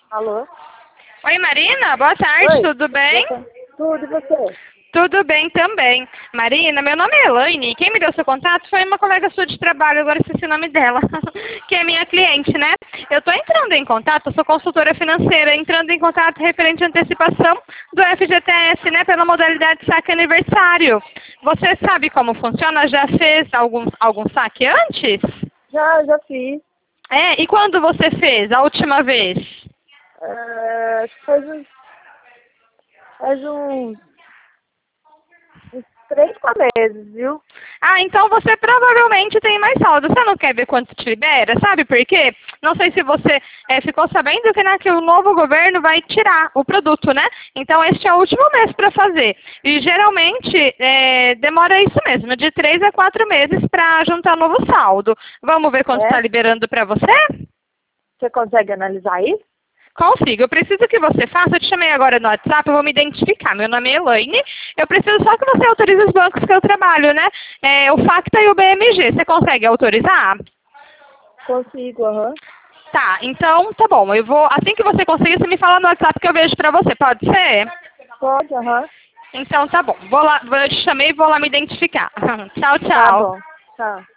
Alô? Oi, Marina, boa tarde, Oi. tudo bem? Tudo, e você? Tudo bem também. Marina, meu nome é Elaine, quem me deu seu contato foi uma colega sua de trabalho, agora esqueci o nome dela, que é minha cliente, né? Eu estou entrando em contato, eu sou consultora financeira, entrando em contato referente à antecipação do FGTS, né, pela modalidade saque aniversário. Você sabe como funciona? Já fez algum saque antes? Já fiz. É, e quando você fez, a última vez? Acho que uns 3, 4 meses, viu? Ah, então você provavelmente tem mais saldo. Você não quer ver quanto te libera? Sabe por quê? Não sei se você ficou sabendo que, né, que o novo governo vai tirar o produto, né? Então este é o último mês para fazer. E geralmente demora isso mesmo, de 3 a 4 meses para juntar novo saldo. Vamos ver quanto está É? liberando para você? Você consegue analisar isso? Consigo. Eu preciso que você faça, eu te chamei agora no WhatsApp, eu vou me identificar. Meu nome é Elaine. Eu preciso só que você autorize os bancos que eu trabalho, né? O Facta e o BMG. Você consegue autorizar? Consigo, aham. Tá, então tá bom. Eu vou, assim que você conseguir, você me fala no WhatsApp que eu vejo pra você. Pode ser? Pode, aham. Então tá bom. Vou lá, eu te chamei e vou lá me identificar. Tchau, Tá tchau. bom. Tá.